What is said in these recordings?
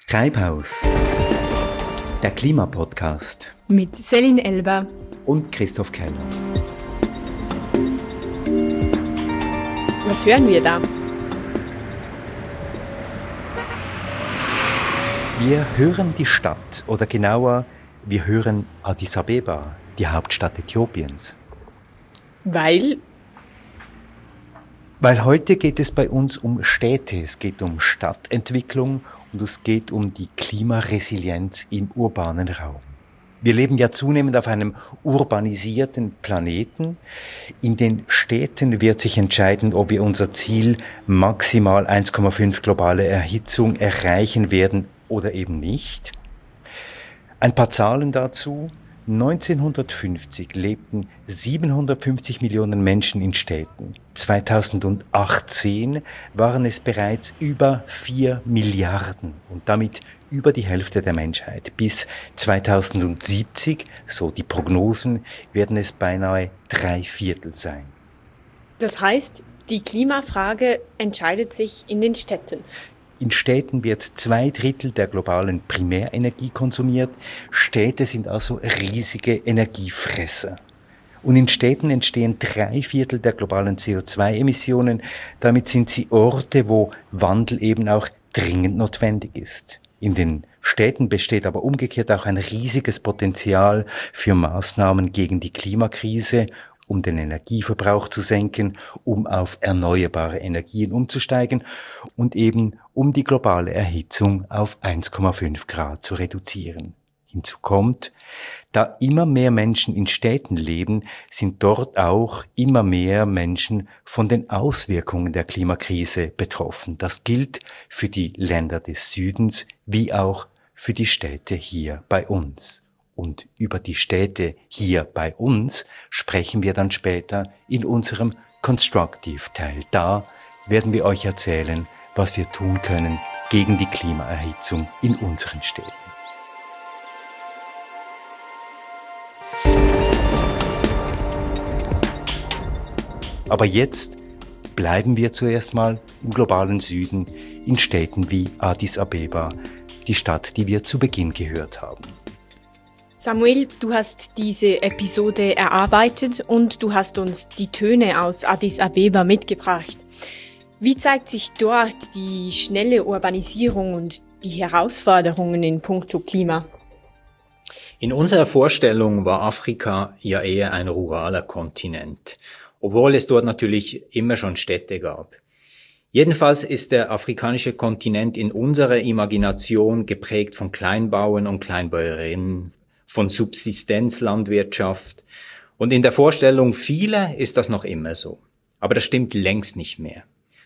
Treibhaus, der Klimapodcast mit Céline Elber und Christoph Keller. Was hören wir da? Wir hören die Stadt, oder genauer, wir hören Addis Abeba, die Hauptstadt Äthiopiens. Weil heute geht es bei uns um Städte, es geht um Stadtentwicklung und es geht um die Klimaresilienz im urbanen Raum. Wir leben ja zunehmend auf einem urbanisierten Planeten. In den Städten wird sich entscheiden, ob wir unser Ziel maximal 1,5 globale Erhitzung erreichen werden oder eben nicht. Ein paar Zahlen dazu. 1950 lebten 750 Millionen Menschen in Städten. 2018 waren es bereits über 4 Milliarden und damit über die Hälfte der Menschheit. Bis 2070, so die Prognosen, werden es beinahe 3/4 sein. Das heißt, die Klimafrage entscheidet sich in den Städten. In Städten wird 2/3 der globalen Primärenergie konsumiert. Städte sind also riesige Energiefresser. Und in Städten entstehen 3/4 der globalen CO2-Emissionen. Damit sind sie Orte, wo Wandel eben auch dringend notwendig ist. In den Städten besteht aber umgekehrt auch ein riesiges Potenzial für Maßnahmen gegen die Klimakrise, um den Energieverbrauch zu senken, um auf erneuerbare Energien umzusteigen und eben um die globale Erhitzung auf 1,5 Grad zu reduzieren. Hinzu kommt, da immer mehr Menschen in Städten leben, sind dort auch immer mehr Menschen von den Auswirkungen der Klimakrise betroffen. Das gilt für die Länder des Südens wie auch für die Städte hier bei uns. Und über die Städte hier bei uns sprechen wir dann später in unserem Constructive-Teil. Da werden wir euch erzählen, was wir tun können gegen die Klimaerhitzung in unseren Städten. Aber jetzt bleiben wir zuerst mal im globalen Süden, in Städten wie Addis Abeba, die Stadt, die wir zu Beginn gehört haben. Samuel, du hast diese Episode erarbeitet und du hast uns die Töne aus Addis Abeba mitgebracht. Wie zeigt sich dort die schnelle Urbanisierung und die Herausforderungen in puncto Klima? In unserer Vorstellung war Afrika ja eher ein ruraler Kontinent, obwohl es dort natürlich immer schon Städte gab. Jedenfalls ist der afrikanische Kontinent in unserer Imagination geprägt von Kleinbauern und Kleinbäuerinnen, von Subsistenzlandwirtschaft. Und in der Vorstellung vieler ist das noch immer so. Aber das stimmt längst nicht mehr.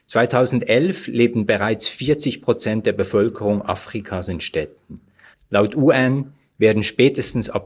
2011 lebten bereits 40% der Bevölkerung Afrikas in Städten. Laut UN werden spätestens ab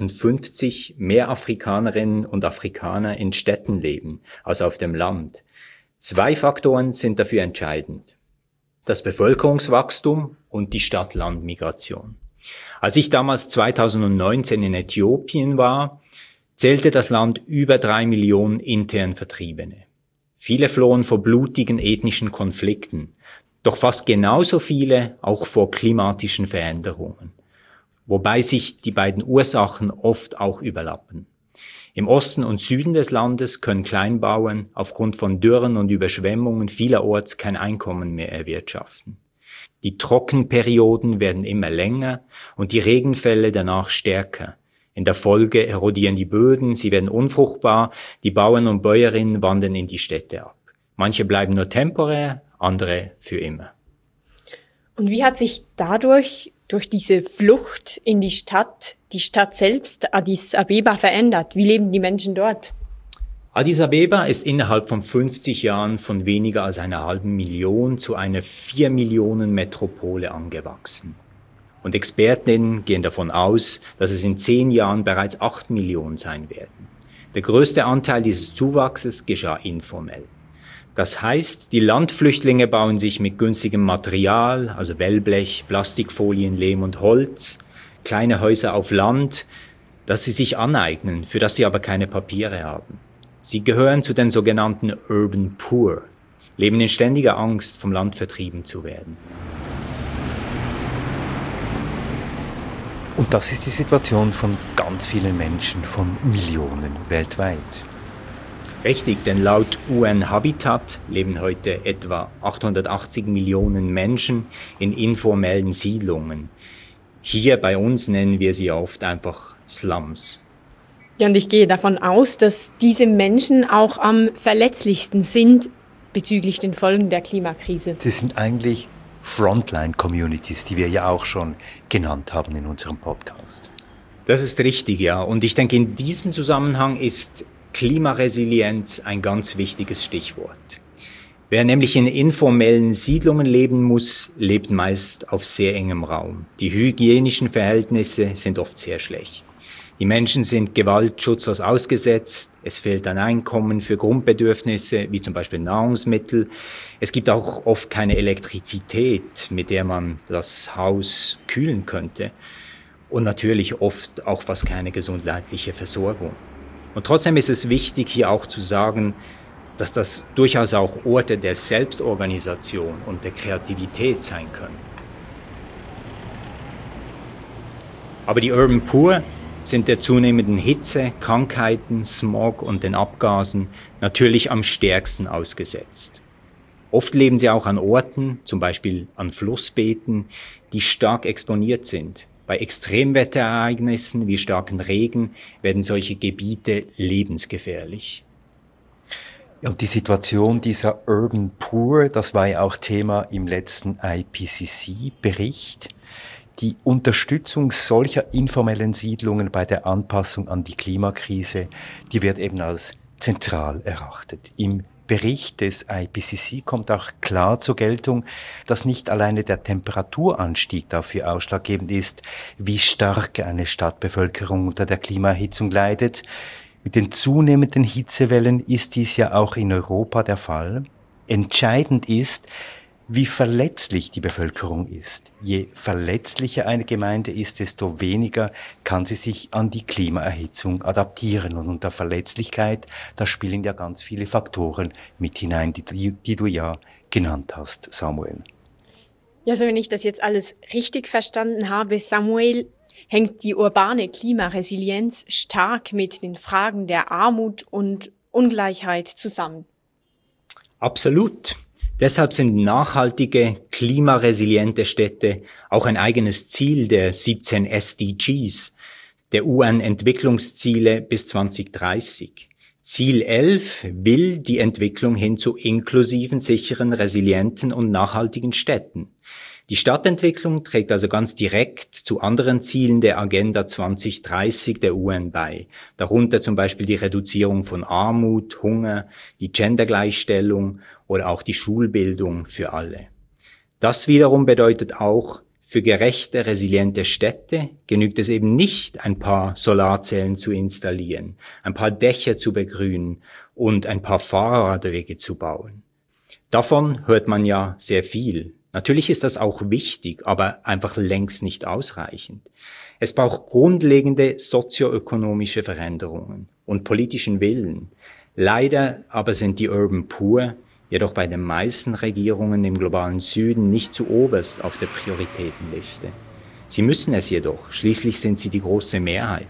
2050 mehr Afrikanerinnen und Afrikaner in Städten leben als auf dem Land. 2 Faktoren sind dafür entscheidend: das Bevölkerungswachstum und die Stadt-Land-Migration. Als ich damals 2019 in Äthiopien war, zählte das Land über 3 Millionen intern Vertriebene. Viele flohen vor blutigen ethnischen Konflikten, doch fast genauso viele auch vor klimatischen Veränderungen, wobei sich die beiden Ursachen oft auch überlappen. Im Osten und Süden des Landes können Kleinbauern aufgrund von Dürren und Überschwemmungen vielerorts kein Einkommen mehr erwirtschaften. Die Trockenperioden werden immer länger und die Regenfälle danach stärker. In der Folge erodieren die Böden, sie werden unfruchtbar, die Bauern und Bäuerinnen wandern in die Städte ab. Manche bleiben nur temporär, andere für immer. Und wie hat sich durch diese Flucht in die Stadt selbst, Addis Abeba, verändert? Wie leben die Menschen dort? Addis Abeba ist innerhalb von 50 Jahren von weniger als einer halben Million zu einer 4 Millionen Metropole angewachsen. Und Expertinnen gehen davon aus, dass es in 10 Jahren bereits 8 Millionen sein werden. Der größte Anteil dieses Zuwachses geschah informell. Das heißt, die Landflüchtlinge bauen sich mit günstigem Material, also Wellblech, Plastikfolien, Lehm und Holz, kleine Häuser auf Land, das sie sich aneignen, für das sie aber keine Papiere haben. Sie gehören zu den sogenannten Urban Poor, leben in ständiger Angst, vom Land vertrieben zu werden. Und das ist die Situation von ganz vielen Menschen, von Millionen weltweit. Richtig, denn laut UN-Habitat leben heute etwa 880 Millionen Menschen in informellen Siedlungen. Hier bei uns nennen wir sie oft einfach Slums. Ja, und ich gehe davon aus, dass diese Menschen auch am verletzlichsten sind bezüglich den Folgen der Klimakrise. Sie sind eigentlich Frontline-Communities, die wir ja auch schon genannt haben in unserem Podcast. Das ist richtig, ja. Und ich denke, in diesem Zusammenhang ist Klimaresilienz ein ganz wichtiges Stichwort. Wer nämlich in informellen Siedlungen leben muss, lebt meist auf sehr engem Raum. Die hygienischen Verhältnisse sind oft sehr schlecht. Die Menschen sind Gewalt schutzlos ausgesetzt, es fehlt an Einkommen für Grundbedürfnisse, wie zum Beispiel Nahrungsmittel. Es gibt auch oft keine Elektrizität, mit der man das Haus kühlen könnte. Und natürlich oft auch fast keine gesundheitliche Versorgung. Und trotzdem ist es wichtig, hier auch zu sagen, dass das durchaus auch Orte der Selbstorganisation und der Kreativität sein können. Aber die Urban Poor sind der zunehmenden Hitze, Krankheiten, Smog und den Abgasen natürlich am stärksten ausgesetzt. Oft leben sie auch an Orten, zum Beispiel an Flussbeeten, die stark exponiert sind. Bei Extremwetterereignissen wie starken Regen werden solche Gebiete lebensgefährlich. Ja, und die Situation dieser Urban Poor, das war ja auch Thema im letzten IPCC-Bericht. Die Unterstützung solcher informellen Siedlungen bei der Anpassung an die Klimakrise, die wird eben als zentral erachtet. Im Bericht des IPCC kommt auch klar zur Geltung, dass nicht alleine der Temperaturanstieg dafür ausschlaggebend ist, wie stark eine Stadtbevölkerung unter der Klimaerhitzung leidet. Mit den zunehmenden Hitzewellen ist dies ja auch in Europa der Fall. Entscheidend ist, wie verletzlich die Bevölkerung ist. Je verletzlicher eine Gemeinde ist, desto weniger kann sie sich an die Klimaerhitzung adaptieren. Und unter Verletzlichkeit, da spielen ja ganz viele Faktoren mit hinein, die du ja genannt hast, Samuel. Ja, also wenn ich das jetzt alles richtig verstanden habe, Samuel, hängt die urbane Klimaresilienz stark mit den Fragen der Armut und Ungleichheit zusammen. Absolut. Deshalb sind nachhaltige, klimaresiliente Städte auch ein eigenes Ziel der 17 SDGs, der UN-Entwicklungsziele bis 2030. Ziel 11 will die Entwicklung hin zu inklusiven, sicheren, resilienten und nachhaltigen Städten. Die Stadtentwicklung trägt also ganz direkt zu anderen Zielen der Agenda 2030 der UN bei, darunter zum Beispiel die Reduzierung von Armut, Hunger, die Gendergleichstellung oder auch die Schulbildung für alle. Das wiederum bedeutet auch, für gerechte, resiliente Städte genügt es eben nicht, ein paar Solarzellen zu installieren, ein paar Dächer zu begrünen und ein paar Fahrradwege zu bauen. Davon hört man ja sehr viel. Natürlich ist das auch wichtig, aber einfach längst nicht ausreichend. Es braucht grundlegende sozioökonomische Veränderungen und politischen Willen. Leider aber sind die Urban Poor jedoch bei den meisten Regierungen im globalen Süden nicht zu oberst auf der Prioritätenliste. Sie müssen es jedoch, schließlich sind sie die große Mehrheit.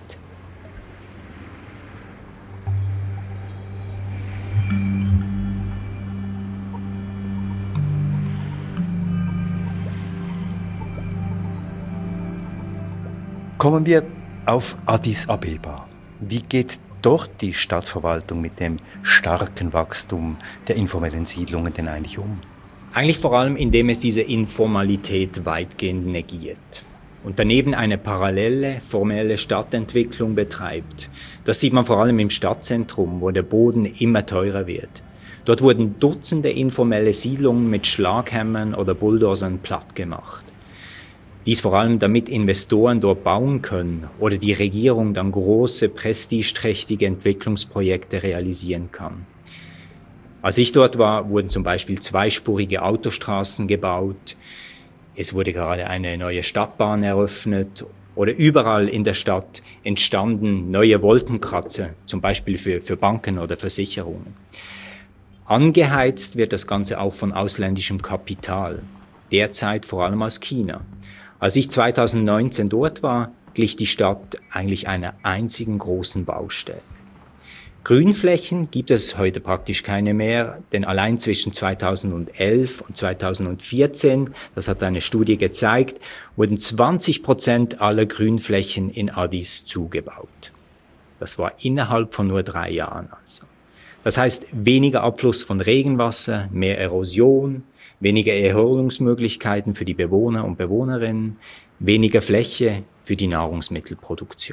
Kommen wir auf Addis Abeba. Wie geht dort die Stadtverwaltung mit dem starken Wachstum der informellen Siedlungen denn eigentlich um? Eigentlich vor allem, indem es diese Informalität weitgehend negiert und daneben eine parallele, formelle Stadtentwicklung betreibt. Das sieht man vor allem im Stadtzentrum, wo der Boden immer teurer wird. Dort wurden Dutzende informelle Siedlungen mit Schlaghämmern oder Bulldozern platt gemacht. Dies vor allem, damit Investoren dort bauen können oder die Regierung dann große, prestigeträchtige Entwicklungsprojekte realisieren kann. Als ich dort war, wurden zum Beispiel zweispurige Autostraßen gebaut. Es wurde gerade eine neue Stadtbahn eröffnet oder überall in der Stadt entstanden neue Wolkenkratzer, zum Beispiel für Banken oder Versicherungen. Angeheizt wird das Ganze auch von ausländischem Kapital, derzeit vor allem aus China. Als ich 2019 dort war, glich die Stadt eigentlich einer einzigen großen Baustelle. Grünflächen gibt es heute praktisch keine mehr, denn allein zwischen 2011 und 2014, das hat eine Studie gezeigt, wurden 20% aller Grünflächen in Addis zugebaut. Das war innerhalb von nur 3 Jahren also. Das heißt, weniger Abfluss von Regenwasser, mehr Erosion, weniger Erholungsmöglichkeiten für die Bewohner und Bewohnerinnen, weniger Fläche für die Nahrungsmittelproduktion.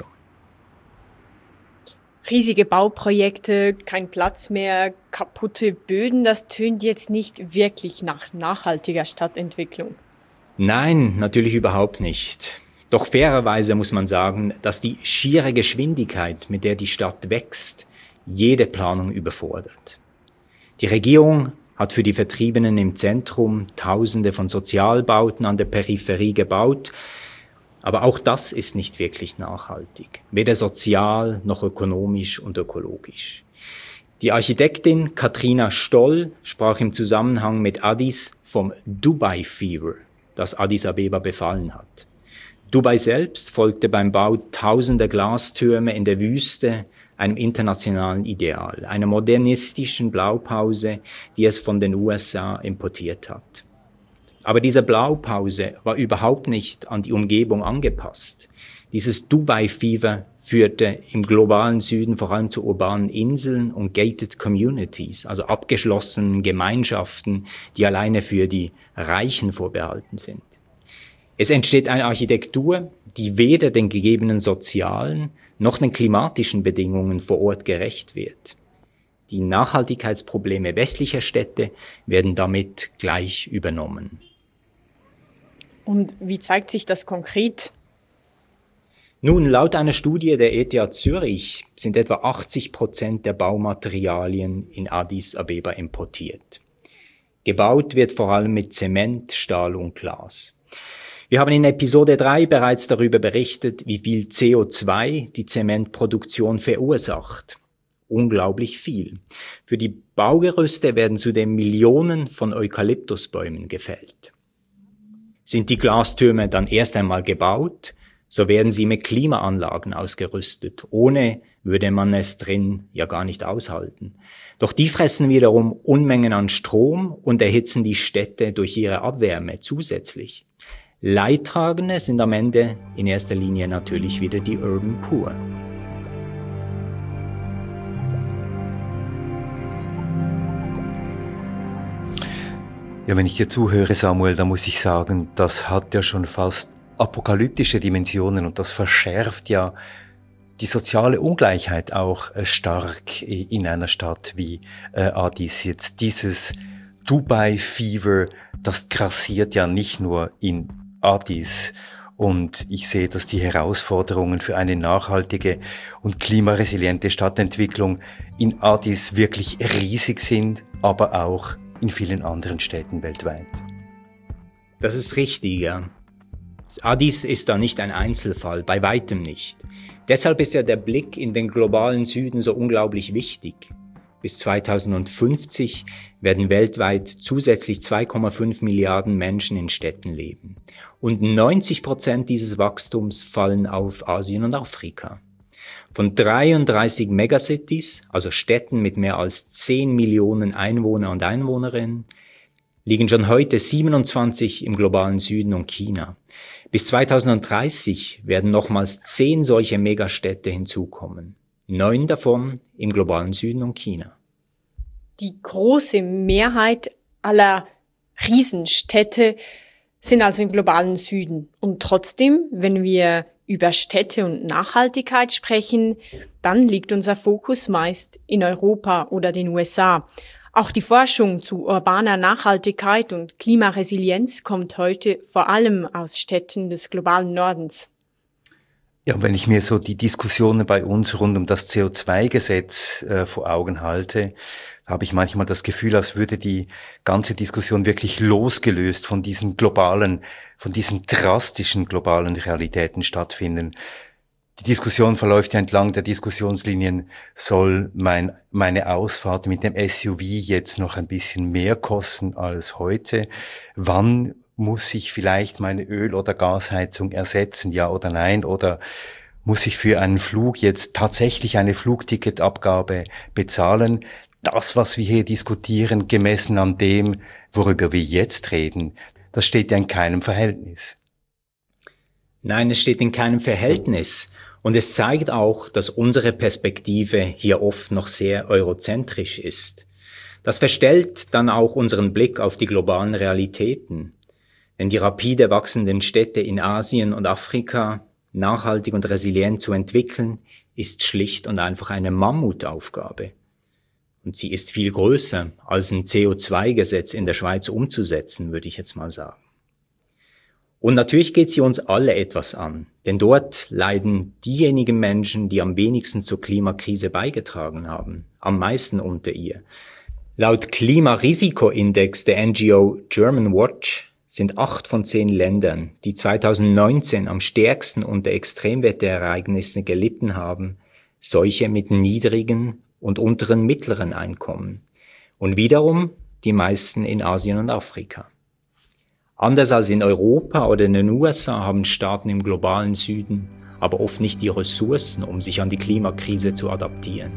Riesige Bauprojekte, kein Platz mehr, kaputte Böden, das tönt jetzt nicht wirklich nach nachhaltiger Stadtentwicklung. Nein, natürlich überhaupt nicht. Doch fairerweise muss man sagen, dass die schiere Geschwindigkeit, mit der die Stadt wächst, jede Planung überfordert. Die Regierung hat für die Vertriebenen im Zentrum Tausende von Sozialbauten an der Peripherie gebaut, aber auch das ist nicht wirklich nachhaltig, weder sozial noch ökonomisch und ökologisch. Die Architektin Katrina Stoll sprach im Zusammenhang mit Addis vom Dubai Fever, das Addis Abeba befallen hat. Dubai selbst folgte beim Bau tausender Glastürme in der Wüste einem internationalen Ideal, einer modernistischen Blaupause, die es von den USA importiert hat. Aber diese Blaupause war überhaupt nicht an die Umgebung angepasst. Dieses Dubai-Fever führte im globalen Süden vor allem zu urbanen Inseln und gated communities, also abgeschlossenen Gemeinschaften, die alleine für die Reichen vorbehalten sind. Es entsteht eine Architektur, die weder den gegebenen sozialen noch den klimatischen Bedingungen vor Ort gerecht wird. Die Nachhaltigkeitsprobleme westlicher Städte werden damit gleich übernommen. Und wie zeigt sich das konkret? Nun, laut einer Studie der ETH Zürich sind etwa 80% der Baumaterialien in Addis Abeba importiert. Gebaut wird vor allem mit Zement, Stahl und Glas. Wir haben in Episode 3 bereits darüber berichtet, wie viel CO2 die Zementproduktion verursacht. Unglaublich viel. Für die Baugerüste werden zudem Millionen von Eukalyptusbäumen gefällt. Sind die Glastürme dann erst einmal gebaut, so werden sie mit Klimaanlagen ausgerüstet. Ohne würde man es drin ja gar nicht aushalten. Doch die fressen wiederum Unmengen an Strom und erhitzen die Städte durch ihre Abwärme zusätzlich. Leidtragende sind am Ende in erster Linie natürlich wieder die Urban Poor. Ja, wenn ich dir zuhöre, Samuel, dann muss ich sagen, das hat ja schon fast apokalyptische Dimensionen und das verschärft ja die soziale Ungleichheit auch stark in einer Stadt wie Addis. Jetzt dieses Dubai-Fever, das grassiert ja nicht nur in Addis. Und ich sehe, dass die Herausforderungen für eine nachhaltige und klimaresiliente Stadtentwicklung in Addis wirklich riesig sind, aber auch in vielen anderen Städten weltweit. Das ist richtig, ja. Addis ist da nicht ein Einzelfall, bei weitem nicht. Deshalb ist ja der Blick in den globalen Süden so unglaublich wichtig. Bis 2050 werden weltweit zusätzlich 2,5 Milliarden Menschen in Städten leben. Und 90% dieses Wachstums fallen auf Asien und Afrika. Von 33 Megacities, also Städten mit mehr als 10 Millionen Einwohner und Einwohnerinnen, liegen schon heute 27 im globalen Süden und China. Bis 2030 werden nochmals 10 solche Megastädte hinzukommen. 9 davon im globalen Süden und China. Die große Mehrheit aller Riesenstädte sind also im globalen Süden. Und trotzdem, wenn wir über Städte und Nachhaltigkeit sprechen, dann liegt unser Fokus meist in Europa oder den USA. Auch die Forschung zu urbaner Nachhaltigkeit und Klimaresilienz kommt heute vor allem aus Städten des globalen Nordens. Ja, wenn ich mir so die Diskussionen bei uns rund um das CO2-Gesetz vor Augen halte, habe ich manchmal das Gefühl, als würde die ganze Diskussion wirklich losgelöst von diesen drastischen globalen Realitäten stattfinden. Die Diskussion verläuft ja entlang der Diskussionslinien, soll meine Ausfahrt mit dem SUV jetzt noch ein bisschen mehr kosten als heute? Wann muss ich vielleicht meine Öl- oder Gasheizung ersetzen, ja oder nein? Oder muss ich für einen Flug jetzt tatsächlich eine Flugticketabgabe bezahlen? Das, was wir hier diskutieren, gemessen an dem, worüber wir jetzt reden, das steht ja in keinem Verhältnis. Nein, es steht in keinem Verhältnis. Und es zeigt auch, dass unsere Perspektive hier oft noch sehr eurozentrisch ist. Das verstellt dann auch unseren Blick auf die globalen Realitäten. Denn die rapide wachsenden Städte in Asien und Afrika nachhaltig und resilient zu entwickeln, ist schlicht und einfach eine Mammutaufgabe. Und sie ist viel größer, als ein CO2-Gesetz in der Schweiz umzusetzen, würde ich jetzt mal sagen. Und natürlich geht sie uns alle etwas an, denn dort leiden diejenigen Menschen, die am wenigsten zur Klimakrise beigetragen haben, am meisten unter ihr. Laut Klimarisikoindex der NGO German Watch sind 8 von 10 Ländern, die 2019 am stärksten unter Extremwetterereignissen gelitten haben, solche mit niedrigen und unteren mittleren Einkommen. Und wiederum die meisten in Asien und Afrika. Anders als in Europa oder in den USA haben Staaten im globalen Süden aber oft nicht die Ressourcen, um sich an die Klimakrise zu adaptieren.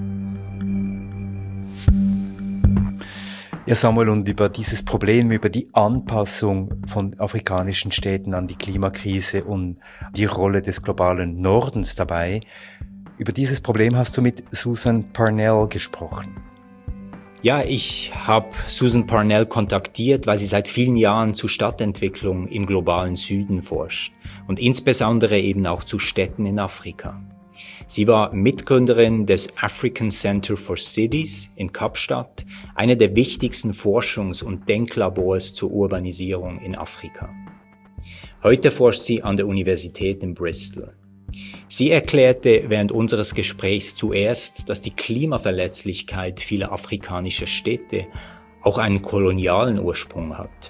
Ja, Samuel, und über dieses Problem, über die Anpassung von afrikanischen Städten an die Klimakrise und die Rolle des globalen Nordens dabei, über dieses Problem hast du mit Susan Parnell gesprochen. Ja, ich habe Susan Parnell kontaktiert, weil sie seit vielen Jahren zu Stadtentwicklung im globalen Süden forscht und insbesondere eben auch zu Städten in Afrika. Sie war Mitgründerin des African Center for Cities in Kapstadt, einer der wichtigsten Forschungs- und Denklabors zur Urbanisierung in Afrika. Heute forscht sie an der Universität in Bristol. Sie erklärte während unseres Gesprächs zuerst, dass die Klimaverletzlichkeit vieler afrikanischer Städte auch einen kolonialen Ursprung hat.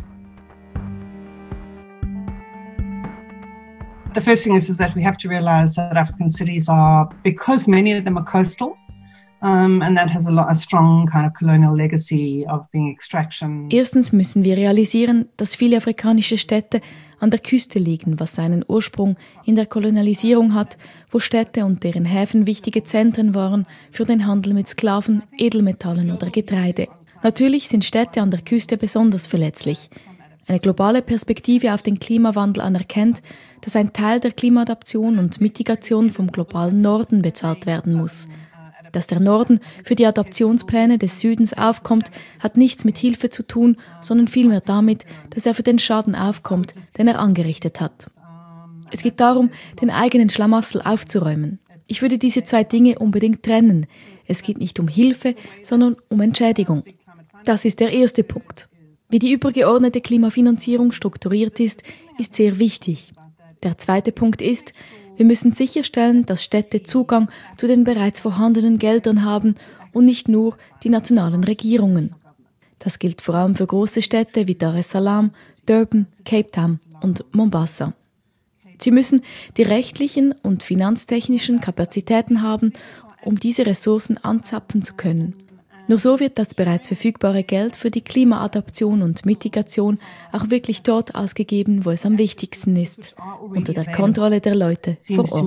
The first thing is that we have to realize that African cities are, because many of them are coastal, and that has a strong kind of colonial legacy of being extraction. Erstens müssen wir realisieren, dass viele afrikanische Städte an der Küste liegen, was seinen Ursprung in der Kolonialisierung hat, wo Städte und deren Häfen wichtige Zentren waren für den Handel mit Sklaven, Edelmetallen oder Getreide. Natürlich sind Städte an der Küste besonders verletzlich. Eine globale Perspektive auf den Klimawandel anerkennt, dass ein Teil der Klimaadaption und Mitigation vom globalen Norden bezahlt werden muss. Dass der Norden für die Adaptionspläne des Südens aufkommt, hat nichts mit Hilfe zu tun, sondern vielmehr damit, dass er für den Schaden aufkommt, den er angerichtet hat. Es geht darum, den eigenen Schlamassel aufzuräumen. Ich würde diese zwei Dinge unbedingt trennen. Es geht nicht um Hilfe, sondern um Entschädigung. Das ist der erste Punkt. Wie die übergeordnete Klimafinanzierung strukturiert ist sehr wichtig. Der zweite Punkt ist, wir müssen sicherstellen, dass Städte Zugang zu den bereits vorhandenen Geldern haben und nicht nur die nationalen Regierungen. Das gilt vor allem für große Städte wie Dar es Salaam, Durban, Cape Town und Mombasa. Sie müssen die rechtlichen und finanztechnischen Kapazitäten haben, um diese Ressourcen anzapfen zu können. Nur so wird das bereits verfügbare Geld für die Klimaadaption und Mitigation auch wirklich dort ausgegeben, wo es am wichtigsten ist, unter der Kontrolle der Leute vor Ort.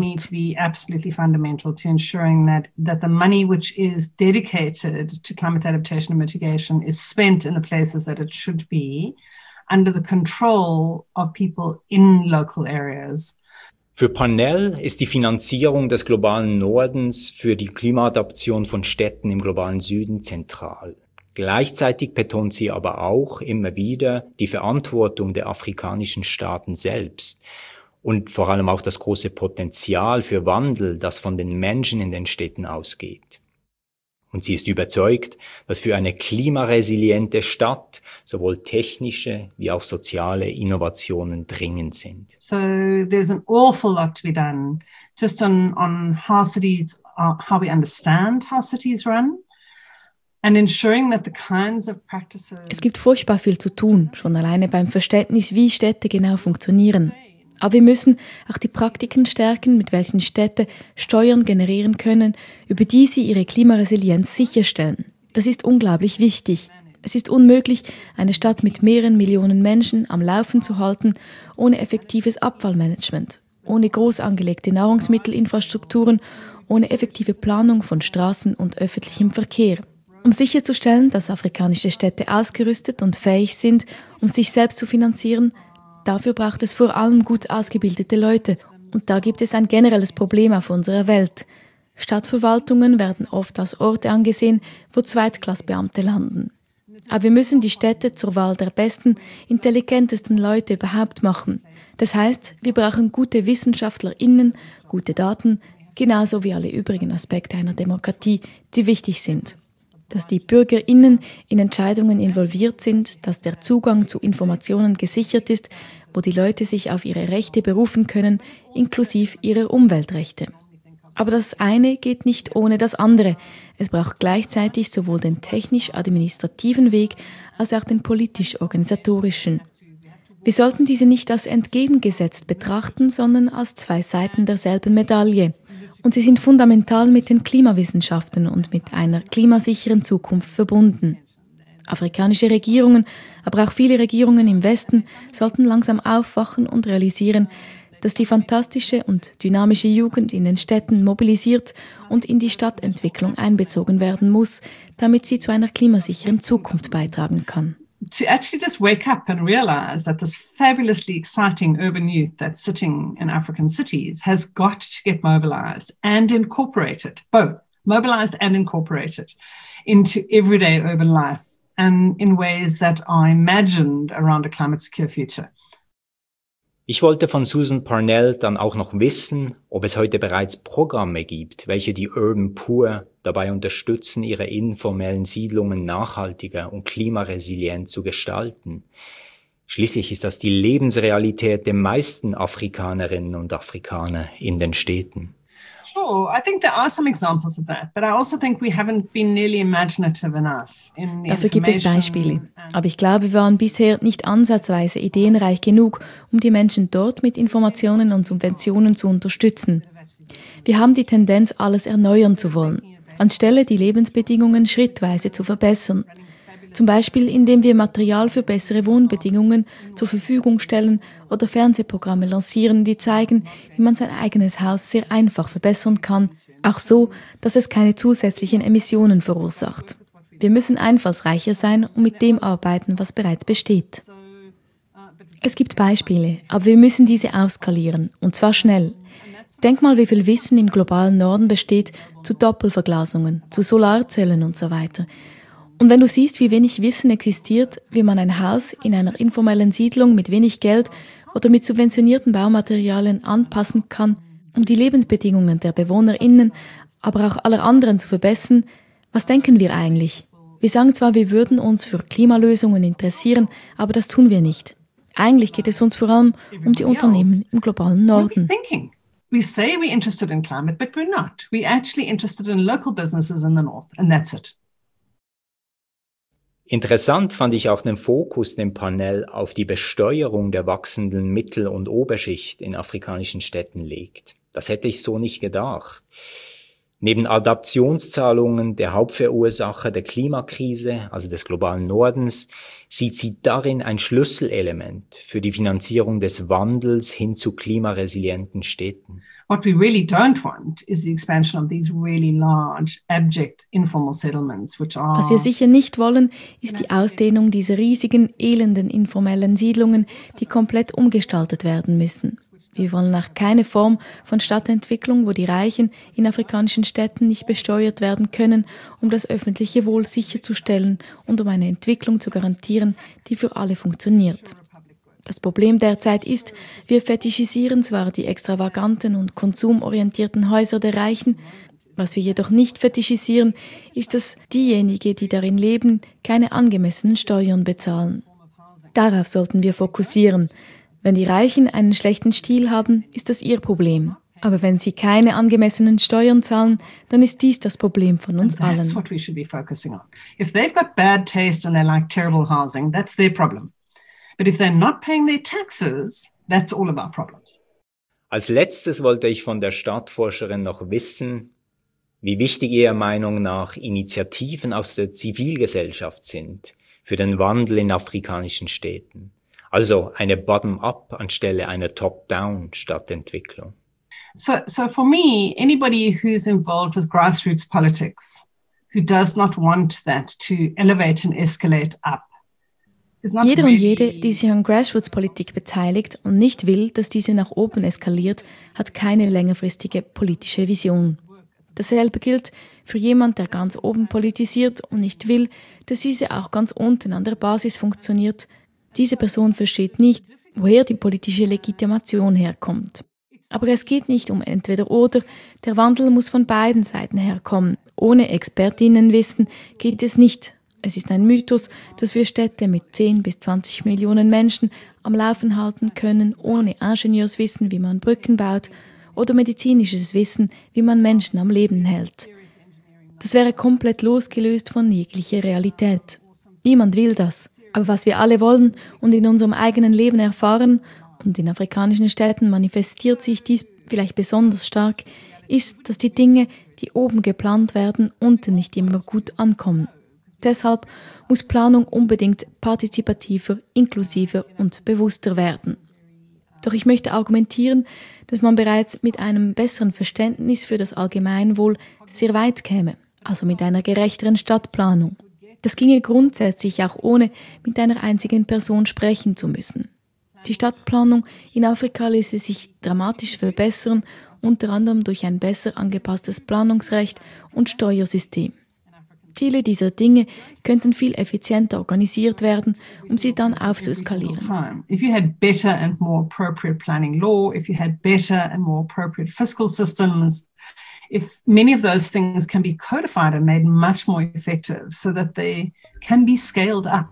That the money which is dedicated to climate adaptation and mitigation is spent in the places that it should be, under the control of people in local areas. Für Parnell ist die Finanzierung des globalen Nordens für die Klimaadaption von Städten im globalen Süden zentral. Gleichzeitig betont sie aber auch immer wieder die Verantwortung der afrikanischen Staaten selbst und vor allem auch das große Potenzial für Wandel, das von den Menschen in den Städten ausgeht. Und sie ist überzeugt, dass für eine klimaresiliente Stadt sowohl technische wie auch soziale Innovationen dringend sind. So there's an awful lot to be done just on how cities, how we understand how cities run and ensuring that the kinds of practices. Es gibt furchtbar viel zu tun, schon alleine beim Verständnis, wie Städte genau funktionieren. Aber wir müssen auch die Praktiken stärken, mit welchen Städte Steuern generieren können, über die sie ihre Klimaresilienz sicherstellen. Das ist unglaublich wichtig. Es ist unmöglich, eine Stadt mit mehreren Millionen Menschen am Laufen zu halten, ohne effektives Abfallmanagement, ohne groß angelegte Nahrungsmittelinfrastrukturen, ohne effektive Planung von Straßen und öffentlichem Verkehr. Um sicherzustellen, dass afrikanische Städte ausgerüstet und fähig sind, um sich selbst zu finanzieren, dafür braucht es vor allem gut ausgebildete Leute. Und da gibt es ein generelles Problem auf unserer Welt. Stadtverwaltungen werden oft als Orte angesehen, wo Zweitklassbeamte landen. Aber wir müssen die Städte zur Wahl der besten, intelligentesten Leute überhaupt machen. Das heißt, wir brauchen gute WissenschaftlerInnen, gute Daten, genauso wie alle übrigen Aspekte einer Demokratie, die wichtig sind. Dass die BürgerInnen in Entscheidungen involviert sind, dass der Zugang zu Informationen gesichert ist, wo die Leute sich auf ihre Rechte berufen können, inklusive ihrer Umweltrechte. Aber das eine geht nicht ohne das andere. Es braucht gleichzeitig sowohl den technisch-administrativen Weg als auch den politisch-organisatorischen. Wir sollten diese nicht als entgegengesetzt betrachten, sondern als zwei Seiten derselben Medaille. Und sie sind fundamental mit den Klimawissenschaften und mit einer klimasicheren Zukunft verbunden. Afrikanische Regierungen, aber auch viele Regierungen im Westen sollten langsam aufwachen und realisieren, dass die fantastische und dynamische Jugend in den Städten mobilisiert und in die Stadtentwicklung einbezogen werden muss, damit sie zu einer klimasicheren Zukunft beitragen kann. To actually just wake up and realize that this fabulously exciting urban youth that's sitting in African cities has got to get mobilized and incorporated, both mobilized and incorporated into everyday urban life and in ways that are imagined around a climate secure future. Ich wollte von Susan Parnell dann auch noch wissen, ob es heute bereits Programme gibt, welche die Urban Poor dabei unterstützen, ihre informellen Siedlungen nachhaltiger und klimaresilient zu gestalten. Schließlich ist das die Lebensrealität der meisten Afrikanerinnen und Afrikaner in den Städten. Sure, I think there are some examples of that, but I also think we haven't been nearly imaginative enough in the Dafür gibt es Beispiele, aber ich glaube, wir waren bisher nicht ansatzweise ideenreich genug, um die Menschen dort mit Informationen und Subventionen zu unterstützen. Wir haben die Tendenz, alles erneuern zu wollen, anstelle die Lebensbedingungen schrittweise zu verbessern. Zum Beispiel, indem wir Material für bessere Wohnbedingungen zur Verfügung stellen oder Fernsehprogramme lancieren, die zeigen, wie man sein eigenes Haus sehr einfach verbessern kann, auch so, dass es keine zusätzlichen Emissionen verursacht. Wir müssen einfallsreicher sein und mit dem arbeiten, was bereits besteht. Es gibt Beispiele, aber wir müssen diese aufskalieren, und zwar schnell. Denk mal, wie viel Wissen im globalen Norden besteht zu Doppelverglasungen, zu Solarzellen und so weiter. Und wenn du siehst, wie wenig Wissen existiert, wie man ein Haus in einer informellen Siedlung mit wenig Geld oder mit subventionierten Baumaterialien anpassen kann, um die Lebensbedingungen der BewohnerInnen, aber auch aller anderen zu verbessern, was denken wir eigentlich? Wir sagen zwar, wir würden uns für Klimalösungen interessieren, aber das tun wir nicht. Eigentlich geht es uns vor allem um die Unternehmen im globalen Norden. We say we're interested in climate, but we're not. We're actually interested in local businesses in the north, and that's it. Interessant fand ich auch den Fokus dem Panel auf die Besteuerung der wachsenden Mittel- und Oberschicht in afrikanischen Städten legt. Das hätte ich so nicht gedacht. Neben Adaptionszahlungen, der Hauptverursacher der Klimakrise, also des globalen Nordens, sieht sie darin ein Schlüsselelement für die Finanzierung des Wandels hin zu klimaresilienten Städten. What we really don't want is the expansion of these really large, abject, informal settlements, which are... Was wir sicher nicht wollen, ist die Ausdehnung dieser riesigen, elenden, informellen Siedlungen, die komplett umgestaltet werden müssen. Wir wollen auch keine Form von Stadtentwicklung, wo die Reichen in afrikanischen Städten nicht besteuert werden können, um das öffentliche Wohl sicherzustellen und um eine Entwicklung zu garantieren, die für alle funktioniert. Das Problem derzeit ist, wir fetischisieren zwar die extravaganten und konsumorientierten Häuser der Reichen, was wir jedoch nicht fetischisieren, ist, dass diejenigen, die darin leben, keine angemessenen Steuern bezahlen. Darauf sollten wir fokussieren. Wenn die Reichen einen schlechten Stil haben, ist das ihr Problem. Aber wenn sie keine angemessenen Steuern zahlen, dann ist dies das Problem von uns allen. That's what we should be focusing on. If they've got bad taste and they like terrible housing, that's their problem. But if they're not paying their taxes, that's all of our problems. Als letztes wollte ich von der Stadtforscherin noch wissen, wie wichtig ihrer Meinung nach Initiativen aus der Zivilgesellschaft sind, für den Wandel in afrikanischen Städten. Also eine Bottom-up anstelle einer Top-down Stadtentwicklung. So for me, anybody who's involved with grassroots politics, who does not want that to elevate and escalate up, jeder und jede, die sich an Grassroots-Politik beteiligt und nicht will, dass diese nach oben eskaliert, hat keine längerfristige politische Vision. Dasselbe gilt für jemand, der ganz oben politisiert und nicht will, dass diese auch ganz unten an der Basis funktioniert. Diese Person versteht nicht, woher die politische Legitimation herkommt. Aber es geht nicht um entweder oder, der Wandel muss von beiden Seiten herkommen. Ohne Expertinnenwissen geht es nicht. Es ist ein Mythos, dass wir Städte mit 10 bis 20 Millionen Menschen am Laufen halten können, ohne Ingenieurswissen, wie man Brücken baut, oder medizinisches Wissen, wie man Menschen am Leben hält. Das wäre komplett losgelöst von jeglicher Realität. Niemand will das. Aber was wir alle wollen und in unserem eigenen Leben erfahren, und in afrikanischen Städten manifestiert sich dies vielleicht besonders stark, ist, dass die Dinge, die oben geplant werden, unten nicht immer gut ankommen. Deshalb muss Planung unbedingt partizipativer, inklusiver und bewusster werden. Doch ich möchte argumentieren, dass man bereits mit einem besseren Verständnis für das Allgemeinwohl sehr weit käme, also mit einer gerechteren Stadtplanung. Das ginge grundsätzlich auch ohne mit einer einzigen Person sprechen zu müssen. Die Stadtplanung in Afrika ließe sich dramatisch verbessern, unter anderem durch ein besser angepasstes Planungsrecht und Steuersystem. Viele dieser Dinge könnten viel effizienter organisiert werden, um sie dann aufzuskalieren. If you had better and more appropriate planning law, if you had better and more appropriate fiscal systems, if many of those things can be codified and made much more effective so that they can be scaled up.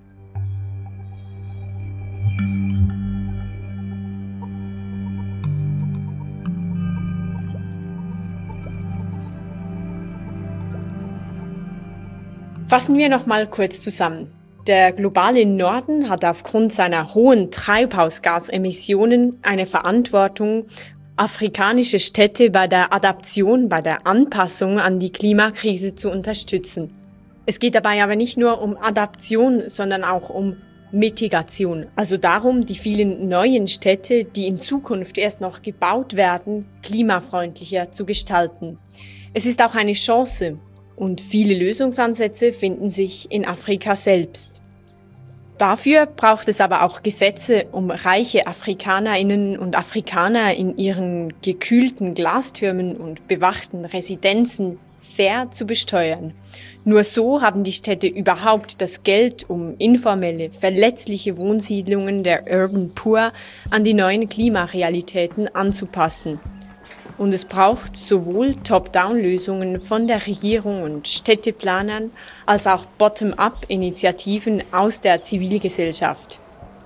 Fassen wir noch mal kurz zusammen. Der globale Norden hat aufgrund seiner hohen Treibhausgasemissionen eine Verantwortung, afrikanische Städte bei der Adaption, bei der Anpassung an die Klimakrise zu unterstützen. Es geht dabei aber nicht nur um Adaption, sondern auch um Mitigation, also darum, die vielen neuen Städte, die in Zukunft erst noch gebaut werden, klimafreundlicher zu gestalten. Es ist auch eine Chance, und viele Lösungsansätze finden sich in Afrika selbst. Dafür braucht es aber auch Gesetze, um reiche Afrikanerinnen und Afrikaner in ihren gekühlten Glastürmen und bewachten Residenzen fair zu besteuern. Nur so haben die Städte überhaupt das Geld, um informelle, verletzliche Wohnsiedlungen der Urban Poor an die neuen Klimarealitäten anzupassen. Und es braucht sowohl Top-Down-Lösungen von der Regierung und Städteplanern als auch Bottom-up-Initiativen aus der Zivilgesellschaft.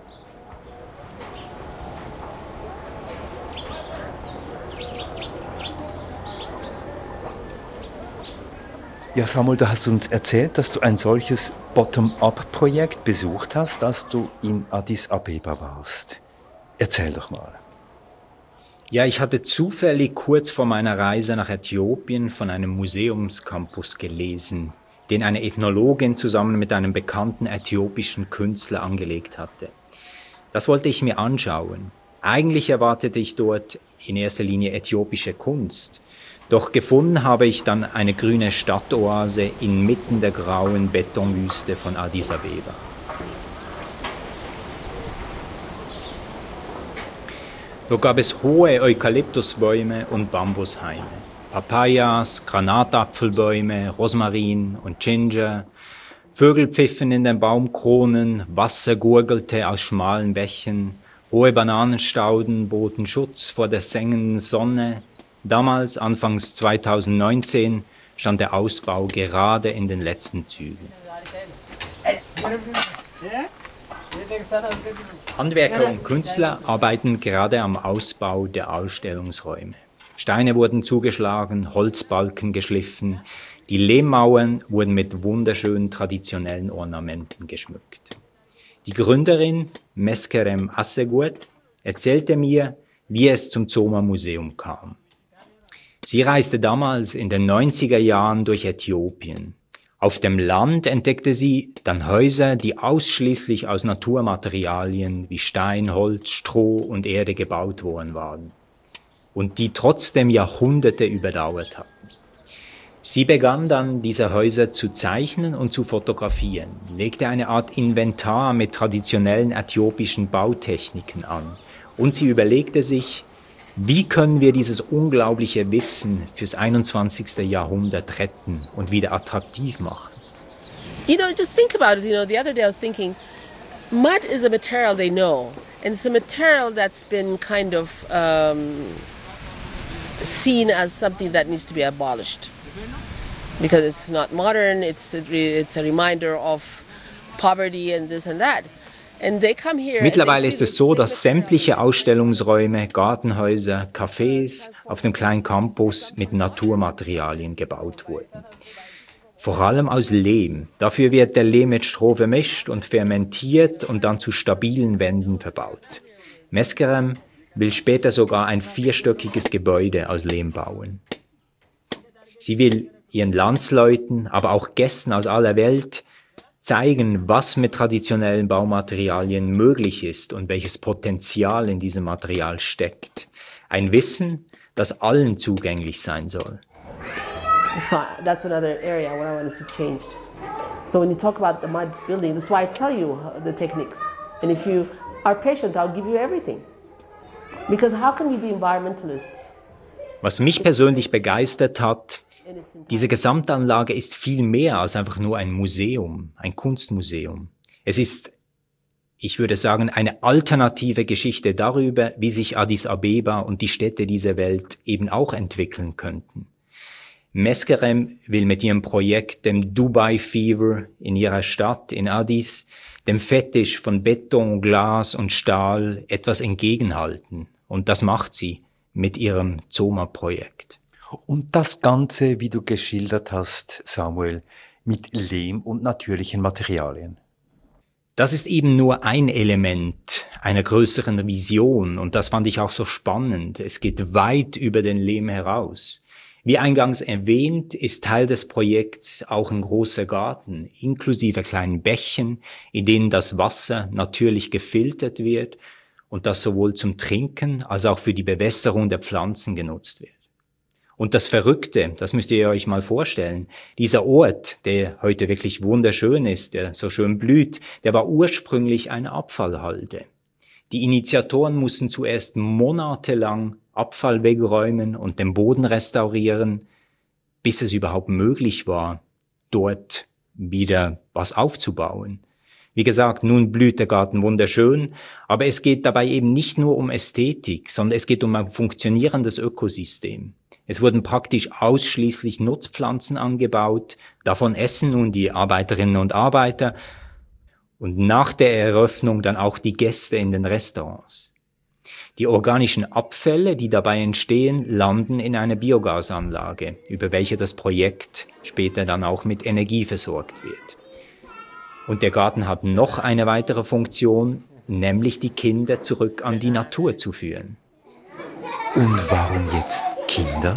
Ja, Samuel, du hast uns erzählt, dass du ein solches Bottom-up-Projekt besucht hast, als du in Addis Abeba warst. Erzähl doch mal. Ja, ich hatte zufällig kurz vor meiner Reise nach Äthiopien von einem Museumscampus gelesen, den eine Ethnologin zusammen mit einem bekannten äthiopischen Künstler angelegt hatte. Das wollte ich mir anschauen. Eigentlich erwartete ich dort in erster Linie äthiopische Kunst. Doch gefunden habe ich dann eine grüne Stadtoase inmitten der grauen Betonwüste von Addis Abeba. Dort gab es hohe Eukalyptusbäume und Bambushaine, Papayas, Granatapfelbäume, Rosmarin und Ginger. Vögel pfiffen in den Baumkronen, Wasser gurgelte aus schmalen Bächen, hohe Bananenstauden boten Schutz vor der sengenden Sonne. Damals, anfangs 2019, stand der Ausbau gerade in den letzten Zügen. Handwerker und Künstler arbeiten gerade am Ausbau der Ausstellungsräume. Steine wurden zugeschlagen, Holzbalken geschliffen, die Lehmmauern wurden mit wunderschönen traditionellen Ornamenten geschmückt. Die Gründerin, Meskerem Asseguet, erzählte mir, wie es zum Zoma-Museum kam. Sie reiste damals in den 90er Jahren durch Äthiopien. Auf dem Land entdeckte sie dann Häuser, die ausschließlich aus Naturmaterialien wie Stein, Holz, Stroh und Erde gebaut worden waren und die trotzdem Jahrhunderte überdauert hatten. Sie begann dann, diese Häuser zu zeichnen und zu fotografieren, legte eine Art Inventar mit traditionellen äthiopischen Bautechniken an und sie überlegte sich, wie können wir dieses unglaubliche Wissen fürs 21. Jahrhundert retten und wieder attraktiv machen? You know, just think about it. You know, the other day I was thinking, mud is a material they know, and it's a material that's been kind of seen as something that needs to be abolished because it's not modern. It's a reminder of poverty and this and that. Mittlerweile ist es so, dass sämtliche Ausstellungsräume, Gartenhäuser, Cafés auf dem kleinen Campus mit Naturmaterialien gebaut wurden. Vor allem aus Lehm. Dafür wird der Lehm mit Stroh vermischt und fermentiert und dann zu stabilen Wänden verbaut. Meskerem will später sogar ein 4-stöckiges Gebäude aus Lehm bauen. Sie will ihren Landsleuten, aber auch Gästen aus aller Welt zeigen, was mit traditionellen Baumaterialien möglich ist und welches Potenzial in diesem Material steckt. Ein Wissen, das allen zugänglich sein soll. So that's another area where I want to see changed. So when you talk about the mud building, that's why I tell you the techniques. And if you are patient, I'll give you everything. Because how can we be environmentalists? Was mich persönlich begeistert hat, diese Gesamtanlage ist viel mehr als einfach nur ein Museum, ein Kunstmuseum. Es ist, ich würde sagen, eine alternative Geschichte darüber, wie sich Addis Abeba und die Städte dieser Welt eben auch entwickeln könnten. Meskerem will mit ihrem Projekt dem Dubai Fever in ihrer Stadt, in Addis, dem Fetisch von Beton, Glas und Stahl etwas entgegenhalten. Und das macht sie mit ihrem ZOMA-Projekt. Und das Ganze, wie du geschildert hast, Samuel, mit Lehm und natürlichen Materialien. Das ist eben nur ein Element einer größeren Vision und das fand ich auch so spannend. Es geht weit über den Lehm heraus. Wie eingangs erwähnt, ist Teil des Projekts auch ein großer Garten, inklusive kleinen Bächen, in denen das Wasser natürlich gefiltert wird und das sowohl zum Trinken als auch für die Bewässerung der Pflanzen genutzt wird. Und das Verrückte, das müsst ihr euch mal vorstellen, dieser Ort, der heute wirklich wunderschön ist, der so schön blüht, der war ursprünglich eine Abfallhalde. Die Initiatoren mussten zuerst monatelang Abfall wegräumen und den Boden restaurieren, bis es überhaupt möglich war, dort wieder was aufzubauen. Wie gesagt, nun blüht der Garten wunderschön, aber es geht dabei eben nicht nur um Ästhetik, sondern es geht um ein funktionierendes Ökosystem. Es wurden praktisch ausschließlich Nutzpflanzen angebaut, davon essen nun die Arbeiterinnen und Arbeiter und nach der Eröffnung dann auch die Gäste in den Restaurants. Die organischen Abfälle, die dabei entstehen, landen in einer Biogasanlage, über welche das Projekt später dann auch mit Energie versorgt wird. Und der Garten hat noch eine weitere Funktion, nämlich die Kinder zurück an die Natur zu führen. Und warum jetzt Kinder?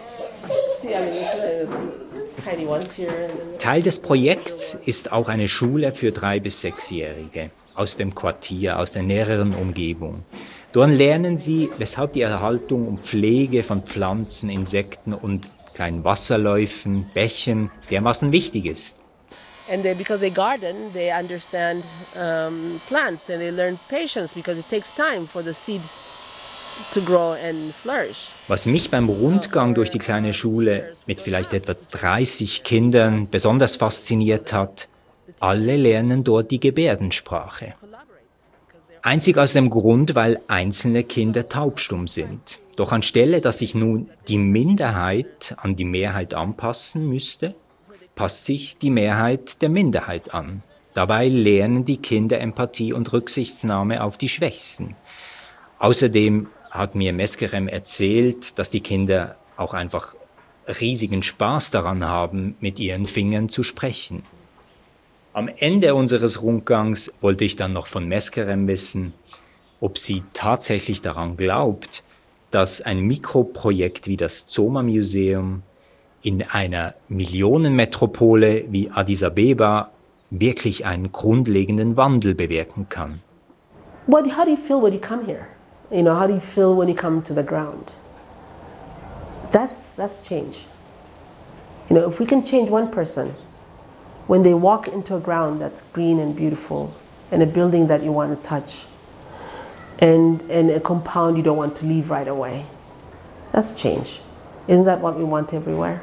Teil des Projekts ist auch eine Schule für 3- bis 6-Jährige aus dem Quartier, aus der näheren Umgebung. Dort lernen sie, weshalb die Erhaltung und Pflege von Pflanzen, Insekten und kleinen Wasserläufen, Bächen dermaßen wichtig ist. And because they garden, they understand plants and they learn patience because it takes time for the seeds to grow and flourish. Was mich beim Rundgang durch die kleine Schule mit vielleicht etwa 30 Kindern besonders fasziniert hat, alle lernen dort die Gebärdensprache. Einzig aus dem Grund, weil einzelne Kinder taubstumm sind. Doch anstelle, dass sich nun die Minderheit an die Mehrheit anpassen müsste, passt sich die Mehrheit der Minderheit an. Dabei lernen die Kinder Empathie und Rücksichtnahme auf die Schwächsten. Außerdem hat mir Meskerem erzählt, dass die Kinder auch einfach riesigen Spaß daran haben, mit ihren Fingern zu sprechen. Am Ende unseres Rundgangs wollte ich dann noch von Meskerem wissen, ob sie tatsächlich daran glaubt, dass ein Mikroprojekt wie das ZOMA Museum in einer Millionenmetropole wie Addis Abeba wirklich einen grundlegenden Wandel bewirken kann. How do you feel when you come here? How do you feel when you come to the ground? That's change. If we can change one person, when they walk into a ground that's green and beautiful, and a building that you want to touch, and a compound you don't want to leave right away, that's change. Isn't that what we want everywhere?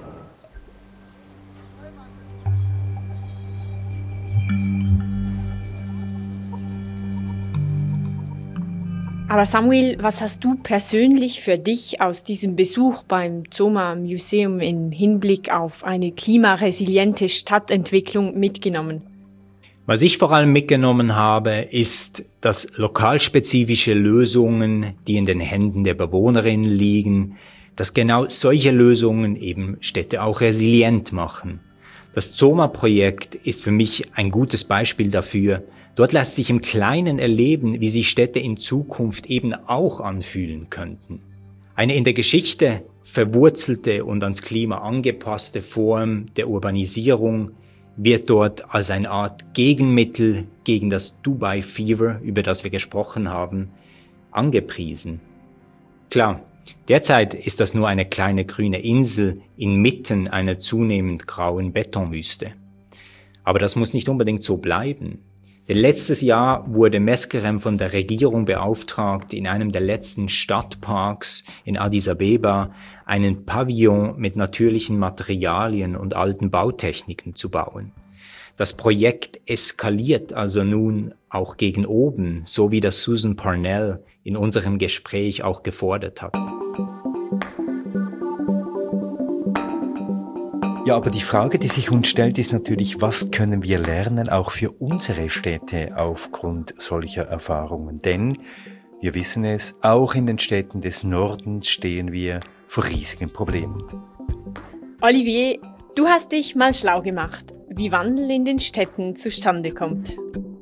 Aber Samuel, was hast du persönlich für dich aus diesem Besuch beim Zoma Museum im Hinblick auf eine klimaresiliente Stadtentwicklung mitgenommen? Was ich vor allem mitgenommen habe, ist, dass lokalspezifische Lösungen, die in den Händen der Bewohnerinnen liegen, dass genau solche Lösungen eben Städte auch resilient machen. Das Zoma-Projekt ist für mich ein gutes Beispiel dafür. Dort lässt sich im Kleinen erleben, wie sich Städte in Zukunft eben auch anfühlen könnten. Eine in der Geschichte verwurzelte und ans Klima angepasste Form der Urbanisierung wird dort als eine Art Gegenmittel gegen das Dubai Fever, über das wir gesprochen haben, angepriesen. Klar, derzeit ist das nur eine kleine grüne Insel inmitten einer zunehmend grauen Betonwüste. Aber das muss nicht unbedingt so bleiben. Denn letztes Jahr wurde Meskerem von der Regierung beauftragt, in einem der letzten Stadtparks in Addis Abeba einen Pavillon mit natürlichen Materialien und alten Bautechniken zu bauen. Das Projekt eskaliert also nun auch gegen oben, so wie das Susan Parnell in unserem Gespräch auch gefordert hat. Ja, aber die Frage, die sich uns stellt, ist natürlich, was können wir lernen, auch für unsere Städte aufgrund solcher Erfahrungen? Denn, wir wissen es, auch in den Städten des Nordens stehen wir vor riesigen Problemen. Olivier, du hast dich mal schlau gemacht, wie Wandel in den Städten zustande kommt.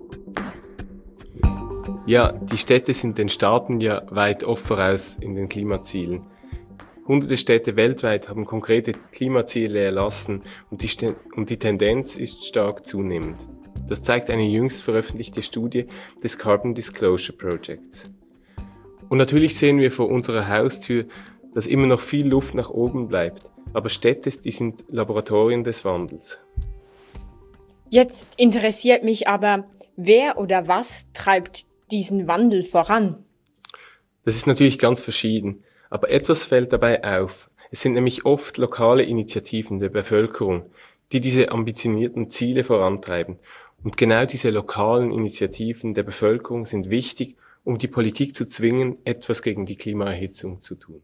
Ja, die Städte sind den Staaten ja weit oft voraus in den Klimazielen. Hunderte Städte weltweit haben konkrete Klimaziele erlassen und die Tendenz ist stark zunehmend. Das zeigt eine jüngst veröffentlichte Studie des Carbon Disclosure Projects. Und natürlich sehen wir vor unserer Haustür, dass immer noch viel Luft nach oben bleibt, aber Städte, die sind Laboratorien des Wandels. Jetzt interessiert mich aber, wer oder was treibt diesen Wandel voran? Das ist natürlich ganz verschieden. Aber etwas fällt dabei auf. Es sind nämlich oft lokale Initiativen der Bevölkerung, die diese ambitionierten Ziele vorantreiben. Und genau diese lokalen Initiativen der Bevölkerung sind wichtig, um die Politik zu zwingen, etwas gegen die Klimaerhitzung zu tun.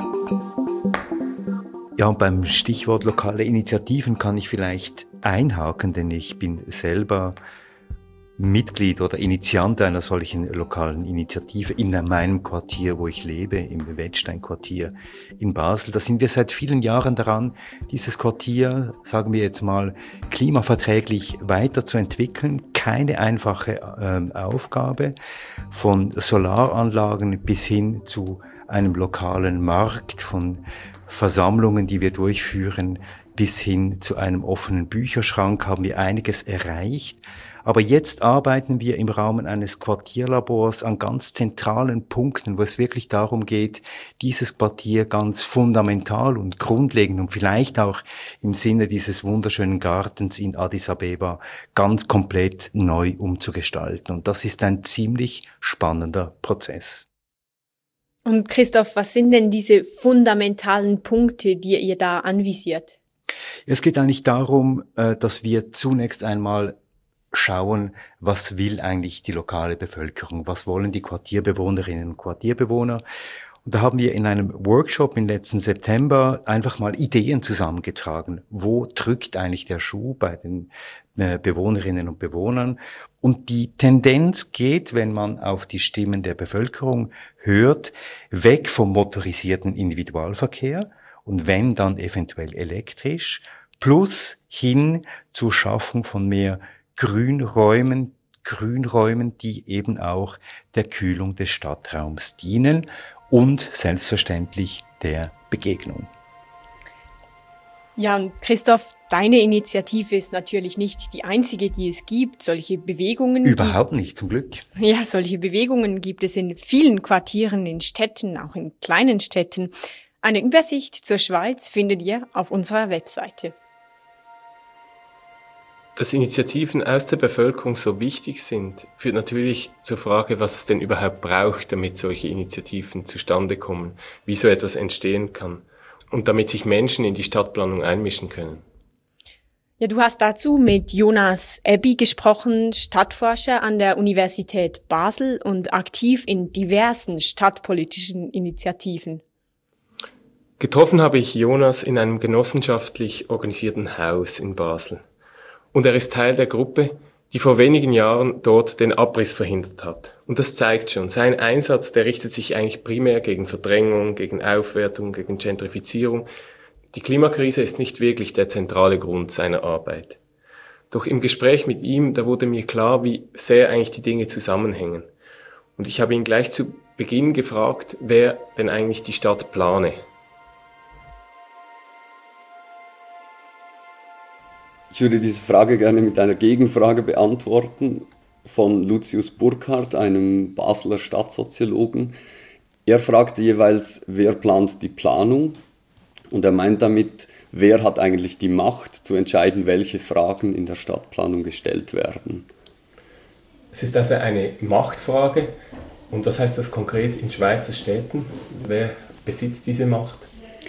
Ja, und beim Stichwort lokale Initiativen kann ich vielleicht einhaken, denn ich bin selber Mitglied oder Initiant einer solchen lokalen Initiative in meinem Quartier, wo ich lebe, im Wettstein-Quartier in Basel. Da sind wir seit vielen Jahren daran, dieses Quartier, sagen wir jetzt mal, klimaverträglich weiterzuentwickeln. Keine einfache Aufgabe, von Solaranlagen bis hin zu einem lokalen Markt, von Versammlungen, die wir durchführen, bis hin zu einem offenen Bücherschrank haben wir einiges erreicht. Aber jetzt arbeiten wir im Rahmen eines Quartierlabors an ganz zentralen Punkten, wo es wirklich darum geht, dieses Quartier ganz fundamental und grundlegend und vielleicht auch im Sinne dieses wunderschönen Gartens in Addis Abeba ganz komplett neu umzugestalten. Und das ist ein ziemlich spannender Prozess. Und Christoph, was sind denn diese fundamentalen Punkte, die ihr da anvisiert? Es geht eigentlich darum, dass wir zunächst einmal schauen, was will eigentlich die lokale Bevölkerung, was wollen die Quartierbewohnerinnen und Quartierbewohner. Und da haben wir in einem Workshop im letzten September einfach mal Ideen zusammengetragen. Wo drückt eigentlich der Schuh bei den Bewohnerinnen und Bewohnern? Und die Tendenz geht, wenn man auf die Stimmen der Bevölkerung hört, weg vom motorisierten Individualverkehr und wenn dann eventuell elektrisch, plus hin zur Schaffung von mehr Grünräumen, die eben auch der Kühlung des Stadtraums dienen und selbstverständlich der Begegnung. Ja, und Christoph, deine Initiative ist natürlich nicht die einzige, die es gibt. Solche Bewegungen Überhaupt nicht, zum Glück. Ja, solche Bewegungen gibt es in vielen Quartieren, in Städten, auch in kleinen Städten. Eine Übersicht zur Schweiz findet ihr auf unserer Webseite. Dass Initiativen aus der Bevölkerung so wichtig sind, führt natürlich zur Frage, was es denn überhaupt braucht, damit solche Initiativen zustande kommen, wie so etwas entstehen kann und damit sich Menschen in die Stadtplanung einmischen können. Ja, du hast dazu mit Jonas Ebbi gesprochen, Stadtforscher an der Universität Basel und aktiv in diversen stadtpolitischen Initiativen. Getroffen habe ich Jonas in einem genossenschaftlich organisierten Haus in Basel. Und er ist Teil der Gruppe, die vor wenigen Jahren dort den Abriss verhindert hat. Und das zeigt schon, sein Einsatz, der richtet sich eigentlich primär gegen Verdrängung, gegen Aufwertung, gegen Gentrifizierung. Die Klimakrise ist nicht wirklich der zentrale Grund seiner Arbeit. Doch im Gespräch mit ihm, da wurde mir klar, wie sehr eigentlich die Dinge zusammenhängen. Und ich habe ihn gleich zu Beginn gefragt, wer denn eigentlich die Stadt plane. Ich würde diese Frage gerne mit einer Gegenfrage beantworten von Lucius Burkhardt, einem Basler Stadtsoziologen. Er fragte jeweils, wer plant die Planung? Und er meint damit, wer hat eigentlich die Macht zu entscheiden, welche Fragen in der Stadtplanung gestellt werden. Es ist also eine Machtfrage. Und was heißt das konkret in Schweizer Städten? Wer besitzt diese Macht?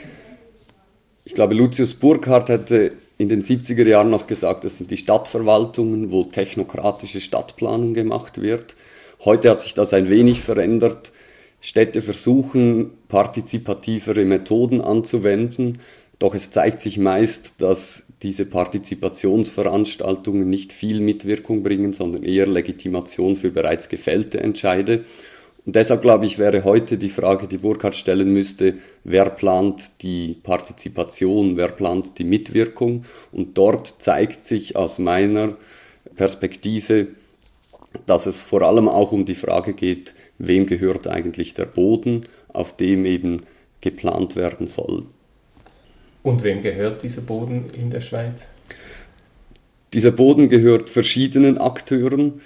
Ich glaube, Lucius Burkhardt hätte in den 70er Jahren noch gesagt, das sind die Stadtverwaltungen, wo technokratische Stadtplanung gemacht wird. Heute hat sich das ein wenig verändert. Städte versuchen, partizipativere Methoden anzuwenden, doch es zeigt sich meist, dass diese Partizipationsveranstaltungen nicht viel Mitwirkung bringen, sondern eher Legitimation für bereits gefällte Entscheide. Und deshalb, glaube ich, wäre heute die Frage, die Burkhardt stellen müsste, wer plant die Partizipation, wer plant die Mitwirkung? Und dort zeigt sich aus meiner Perspektive, dass es vor allem auch um die Frage geht, wem gehört eigentlich der Boden, auf dem eben geplant werden soll. Und wem gehört dieser Boden in der Schweiz? Dieser Boden gehört verschiedenen Akteuren.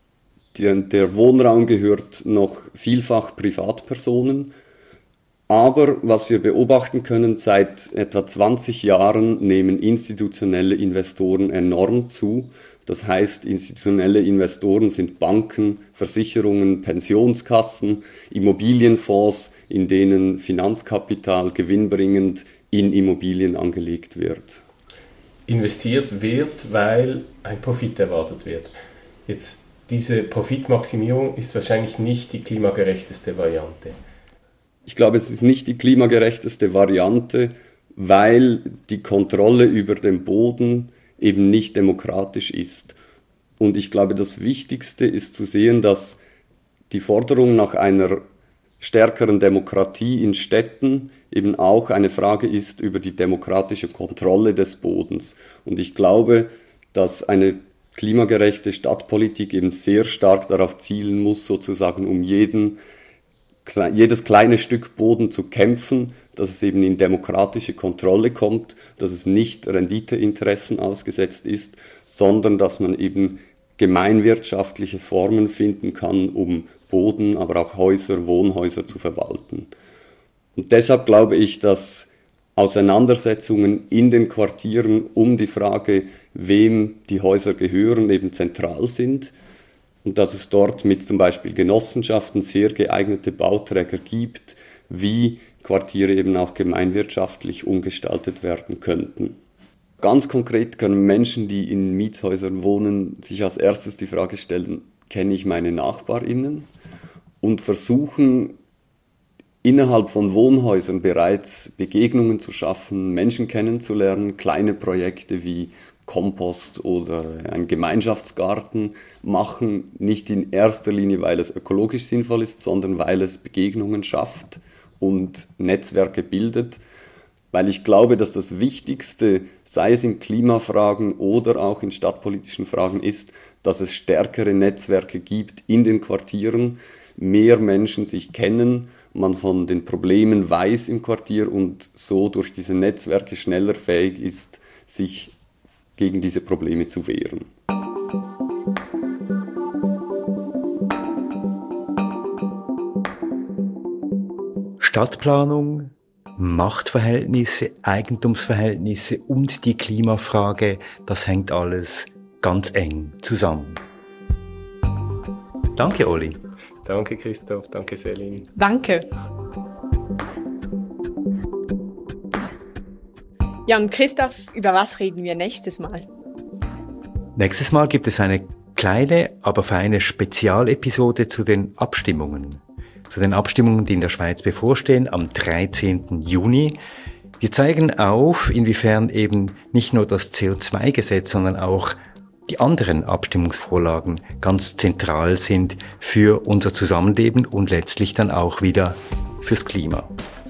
Der Wohnraum gehört noch vielfach Privatpersonen. Aber was wir beobachten können, seit etwa 20 Jahren nehmen institutionelle Investoren enorm zu. Das heißt, institutionelle Investoren sind Banken, Versicherungen, Pensionskassen, Immobilienfonds, in denen Finanzkapital gewinnbringend in Immobilien angelegt wird. Investiert wird, weil ein Profit erwartet wird. Jetzt diese Profitmaximierung ist wahrscheinlich nicht die klimagerechteste Variante. Ich glaube, es ist nicht die klimagerechteste Variante, weil die Kontrolle über den Boden eben nicht demokratisch ist. Und ich glaube, das Wichtigste ist zu sehen, dass die Forderung nach einer stärkeren Demokratie in Städten eben auch eine Frage ist über die demokratische Kontrolle des Bodens. Und ich glaube, dass eine klimagerechte Stadtpolitik eben sehr stark darauf zielen muss, sozusagen um jedes kleine Stück Boden zu kämpfen, dass es eben in demokratische Kontrolle kommt, dass es nicht Renditeinteressen ausgesetzt ist, sondern dass man eben gemeinwirtschaftliche Formen finden kann, um Boden, aber auch Häuser, Wohnhäuser zu verwalten. Und deshalb glaube ich, dass Auseinandersetzungen in den Quartieren um die Frage, wem die Häuser gehören, eben zentral sind und dass es dort mit zum Beispiel Genossenschaften sehr geeignete Bauträger gibt, wie Quartiere eben auch gemeinwirtschaftlich umgestaltet werden könnten. Ganz konkret können Menschen, die in Mietshäusern wohnen, sich als erstes die Frage stellen, kenne ich meine NachbarInnen? Und versuchen, innerhalb von Wohnhäusern bereits Begegnungen zu schaffen, Menschen kennenzulernen, kleine Projekte wie Kompost oder ein Gemeinschaftsgarten machen, nicht in erster Linie, weil es ökologisch sinnvoll ist, sondern weil es Begegnungen schafft und Netzwerke bildet. Weil ich glaube, dass das Wichtigste, sei es in Klimafragen oder auch in stadtpolitischen Fragen, ist, dass es stärkere Netzwerke gibt in den Quartieren. mehr Menschen sich kennen, man von den Problemen weiß im Quartier und so durch diese Netzwerke schneller fähig ist, sich gegen diese Probleme zu wehren. Stadtplanung, Machtverhältnisse, Eigentumsverhältnisse und die Klimafrage, das hängt alles ganz eng zusammen. Danke, Oli. Danke, Christoph. Danke, Selin. Danke. Ja, und Christoph, über was reden wir nächstes Mal? Nächstes Mal gibt es eine kleine, aber feine Spezialepisode zu den Abstimmungen. Zu den Abstimmungen, die in der Schweiz bevorstehen, am 13. Juni. Wir zeigen auf, inwiefern eben nicht nur das CO2-Gesetz, sondern auch die anderen Abstimmungsvorlagen ganz zentral sind für unser Zusammenleben und letztlich dann auch wieder fürs Klima.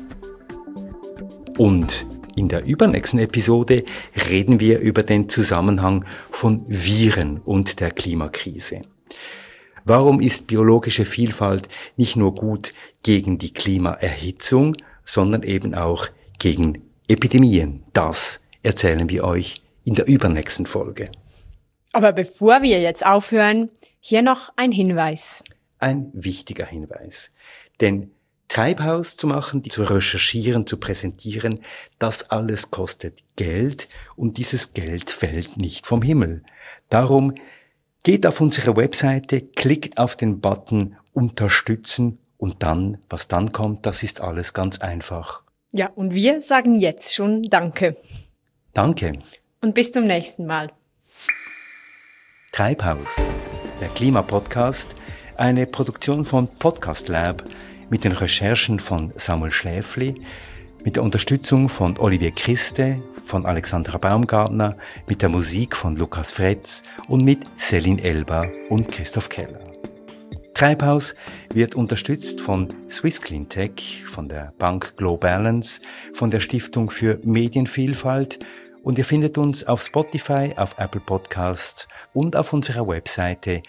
Und in der übernächsten Episode reden wir über den Zusammenhang von Viren und der Klimakrise. Warum ist biologische Vielfalt nicht nur gut gegen die Klimaerhitzung, sondern eben auch gegen Epidemien? Das erzählen wir euch in der übernächsten Folge. Aber bevor wir jetzt aufhören, hier noch ein Hinweis. Ein wichtiger Hinweis. Denn Treibhaus zu machen, zu recherchieren, zu präsentieren, das alles kostet Geld und dieses Geld fällt nicht vom Himmel. Darum geht auf unsere Webseite, klickt auf den Button Unterstützen und dann, was dann kommt, das ist alles ganz einfach. Ja, und wir sagen jetzt schon Danke. Danke. Und bis zum nächsten Mal. Treibhaus, der Klimapodcast, eine Produktion von Podcast Lab mit den Recherchen von Samuel Schläfli, mit der Unterstützung von Olivier Christe, von Alexandra Baumgartner, mit der Musik von Lukas Fretz und mit Selin Elba und Christoph Keller. Treibhaus wird unterstützt von Swiss Cleantech, von der Bank Globalance, von der Stiftung für Medienvielfalt und ihr findet uns auf Spotify, auf Apple Podcasts und auf unserer Webseite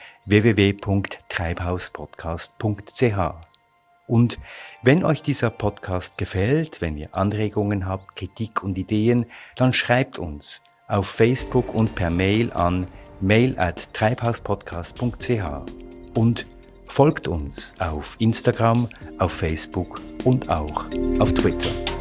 www.treibhauspodcast.ch. Und wenn euch dieser Podcast gefällt, wenn ihr Anregungen habt, Kritik und Ideen, dann schreibt uns auf Facebook und per Mail an mail@treibhauspodcast.ch und folgt uns auf Instagram, auf Facebook und auch auf Twitter.